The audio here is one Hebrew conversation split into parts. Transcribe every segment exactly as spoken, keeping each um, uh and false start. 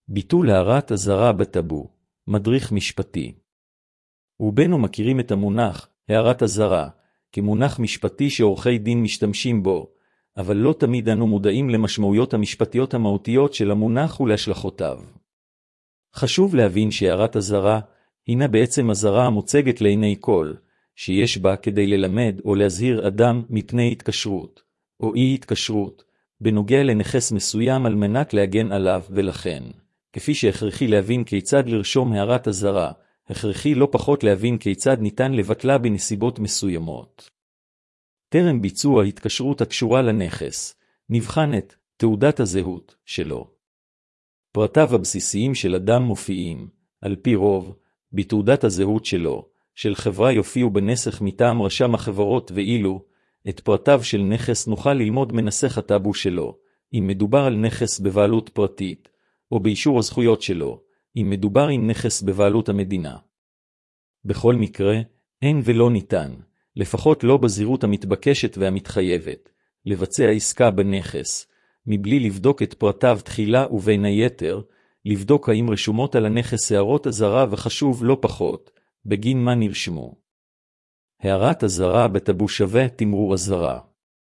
ביטול הערת אזהרה בטאבו, מדריך משפטי. רובנו מכירים את המונח, הערת אזהרה, כמונח משפטי שעורכי דין משתמשים בו, אבל לא תמיד אנו מודעים למשמעויות המשפטיות המהותיות של המונח ולהשלכותיו. חשוב להבין שהערת אזהרה הינה בעצם אזהרה המוצגת לעיני כל, שיש בה כדי ללמד או להזהיר אדם מפני התקשרות, או אי התקשרות, בנוגע לנכס מסוים על מנת להגן עליו, ולכן, כפי שהכרחי להבין כיצד לרשום הערת אזהרה, הכרחי לא פחות להבין כיצד ניתן לבטלה בנסיבות מסוימות. טרם ביצוע התקשרות הקשורה לנכס, נבחן את תעודת הזהות שלו. פרטיו הבסיסיים של אדם מופיעים, על פי רוב, בתעודת הזהות שלו, של חברה יופיעו בנסח מטעם רשם החברות, ואילו, את פרטיו של נכס נוכל ללמוד מנסח הטאבו שלו, אם מדובר על נכס בבעלות פרטית, או באישור הזכויות שלו, אם מדובר עם נכס בבעלות המדינה. בכל מקרה, אין ולא ניתן, לפחות לא בזהירות המתבקשת והמתחייבת, לבצע עסקה בנכס, מבלי לבדוק את פרטיו תחילה ובין היתר, לבדוק האם רשומות על הנכס הערות אזהרה, וחשוב לא פחות, בגין מה נרשמו. הערת אזהרה בטאבו שווה תמרור אזהרה.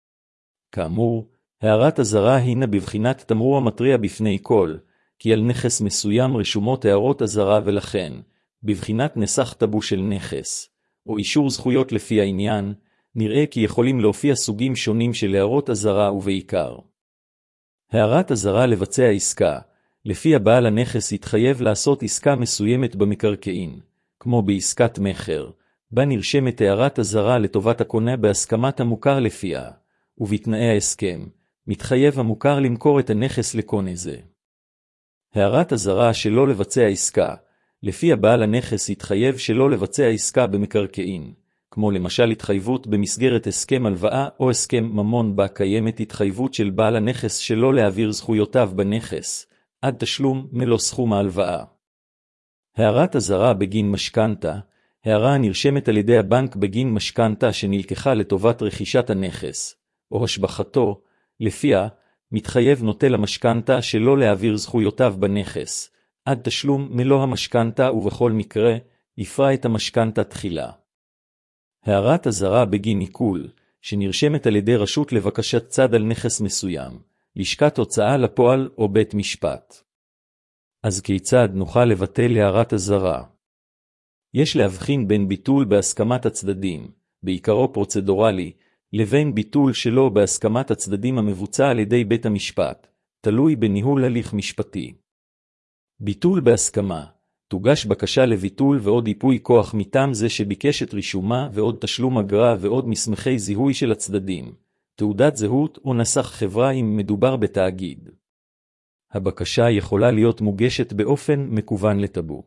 כאמור, הערת אזהרה הינה בבחינת תמרור המתריע בפני כל, כי על נכס מסוים רשומות הערות אזהרה, ולכן, בבחינת נסח טאבו של נכס, או אישור זכויות לפי העניין, נראה כי יכולים להופיע סוגים שונים של הערות אזהרה, ובעיקר. הערת אזהרה לבצע עסקה, לפי הבעל הנכס יתחייב לעשות עסקה מסוימת במקרקעין, כמו בעסקת מחר, בה נרשמת הערת אזהרה לטובת הקונה בהסכמת המוכר לפיה, ובתנאי ההסכם, מתחייב המוכר למכור את הנכס לקונה זה. הערת אזהרה שלא לבצע עסקה, לפי הבעל הנכס יתחייב שלא לבצע עסקה במקרקעין, כמו למשל התחייבות במסגרת הסכם הלוואה או הסכם ממון, בה קיימת התחייבות של בעל הנכס שלא להעביר זכויותיו בנכס, עד תשלום מלוא סכום ההלוואה. הערת אזהרה בגין משכנתה, הערה הנרשמת על ידי הבנק בגין משכנתה שנלקחה לטובת רכישת הנכס, או השבחתו, לפיה מתחייב נוטל המשכנתה שלא להעביר זכויותיו בנכס, עד תשלום מלוא המשכנתה, ובכל מקרה, יפרע את המשכנתה תחילה. הערת אזהרה בגין עיקול, שנרשמת על ידי רשות לבקשת צד על נכס מסוים, לשכת הוצאה לפועל או בית משפט. אז כיצד נוכל לבטל הערת אזהרה? יש להבחין בין ביטול בהסכמת הצדדים, בעיקרו פרוצדורלי, לבין ביטול שלא בהסכמת הצדדים המבוצע על ידי בית המשפט, תלוי בניהול הליך משפטי. ביטול בהסכמה, תוגש בקשה לביטול ועוד ייפוי כוח מטעם זה שביקש את רישומה, ועוד תשלום אגרה ועוד מסמכי זיהוי של הצדדים, תעודת זהות או נסח חברה אם מדובר בתאגיד. הבקשה יכולה להיות מוגשת באופן מקוון לטאבו.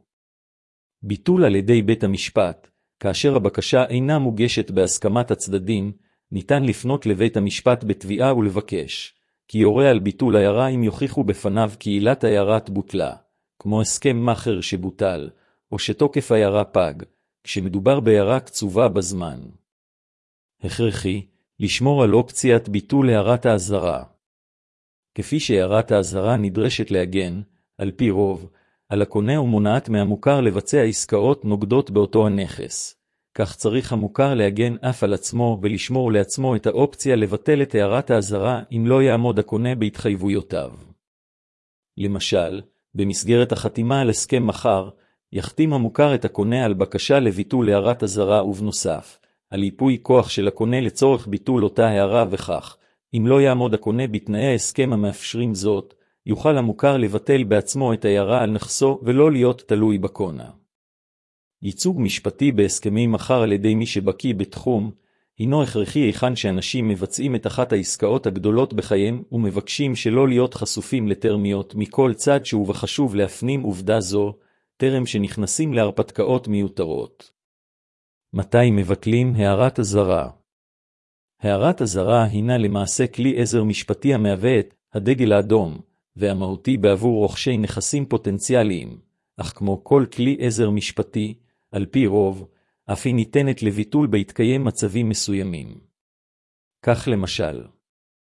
ביטול על ידי בית המשפט, כאשר הבקשה אינה מוגשת בהסכמת הצדדים, ניתן לפנות לבית המשפט בתביעה ולבקש, כי יורה על ביטול הערה אם יוכיחו בפניו כי עילת הערת בוטלה, כמו הסכם מחר שבוטל, או שתוקף הערה פג, כשמדובר בהערה קצובה בזמן. הכרחי, לשמור על אופציית ביטול הערת האזהרה. כפי שהערת האזהרה נדרשת להגן, על פי רוב, על הקונה ומונעת מהמוכר לבצע עסקאות נוגדות באותו הנכס. כך צריך המוכר להגן אף על עצמו ולשמור לעצמו את האופציה לבטל את הערת האזהרה אם לא יעמוד הקונה בהתחייבויותיו. למשל, במסגרת החתימה על הסכם מחר, יחתים המוכר את הקונה על בקשה לביטול הערת אזהרה, ובנוסף, על ייפוי כוח של הקונה לצורך ביטול אותה הערה, וכך, אם לא יעמוד הקונה בתנאי ההסכם המאפשרים זאת, יוכל המוכר לבטל בעצמו את הערה על נכסו ולא להיות תלוי בקונה. ייצוג משפטי בהסכמי מחר על ידי מי שבקי בתחום, הינו הכרחי היכן שאנשים מבצעים את אחת העסקאות הגדולות בחייהם ומבקשים שלא להיות חשופים לטרמיות מכל צד שהוא, וחשוב להפנים עובדה זו, טרם שנכנסים להרפתקאות מיותרות. מתי מבטלים הערת אזהרה? הערת אזהרה הינה למעשה כלי עזר משפטי המהווה את הדגל האדום, והמהותי בעבור רוכשי נכסים פוטנציאליים, אך כמו כל כלי עזר משפטי, על פי רוב, אף היא ניתנת לביטול בהתקיים מצבים מסוימים. כך למשל,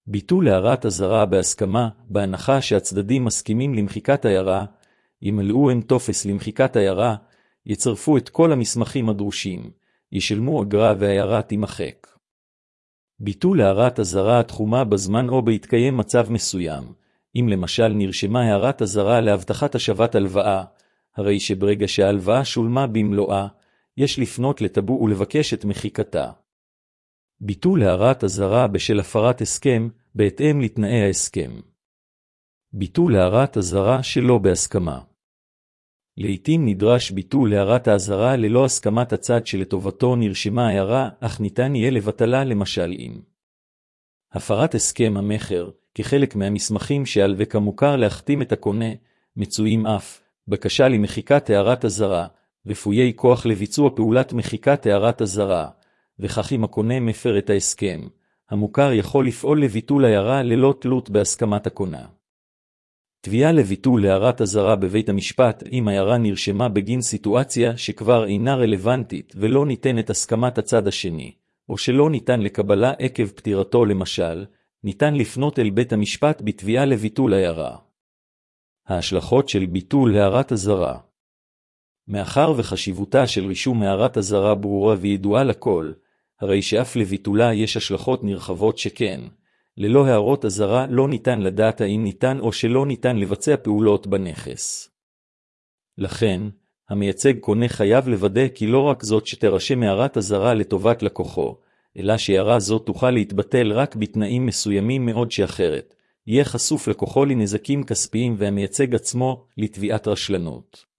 ביטול הערת אזהרה בהסכמה, בהנחה שהצדדים מסכימים למחיקת הערה, ימלאו הם טופס למחיקת הערה, יצרפו את כל המסמכים הדרושים, ישלמו אגרה והערה תימחק. ביטול הערת אזהרה התחומה בזמן או בהתקיים מצב מסוים, אם למשל נרשמה הערת אזהרה להבטחת השבת הלוואה, הרי שברגע שההלוואה שולמה במלואה, יש לפנות לטאבו ולבקש את מחיקתה. ביטול הערת אזהרה בשל הפרת הסכם, בהתאם לתנאי ההסכם. ביטול הערת אזהרה שלא בהסכמה. לעתים נדרש ביטול הערת האזהרה ללא הסכמת הצד שלטובתו נרשמה הערה, אך ניתן יהיה לבטלה למשל אם הפרת הסכם המכר, כחלק מהמסמכים שעל וכמוכר להחתים את הקונה, מצויים אף בקשה למחיקת הערת אזהרה, ופויי כוח לביצוע פעולת מחיקת הערת אזהרה, וכך אם הקונה מפר את ההסכם, המוכר יכול לפעול לביטול הערה ללא תלות בהסכמת הקונה. תביעה לביטול הערת אזהרה בבית המשפט אם הערה נרשמה בגין סיטואציה שכבר אינה רלוונטית ולא ניתנת הסכמת הצד השני, או שלא ניתן לקבלה עקב פטירתו למשל, ניתן לפנות אל בית המשפט בתביעה לביטול הערה. ההשלכות של ביטול הערת אזהרה. מאחר וחשיבותה של רישום הערת אזהרה ברורה וידועה לכל, הרי שאף לביטולה יש השלכות נרחבות שכן, ללא הערות אזהרה לא ניתן לדעת האם ניתן או שלא ניתן לבצע פעולות בנכס. לכן, המייצג קונה חייב לוודא כי לא רק זאת שתרשם הערת אזהרה לטובת לקוחו, אלא שהערה זאת תוכל להתבטל רק בתנאים מסוימים מאוד שאחרת, יהיה חשוף לקוחו לנזקים כספיים והמייצג עצמו לתביעת רשלנות.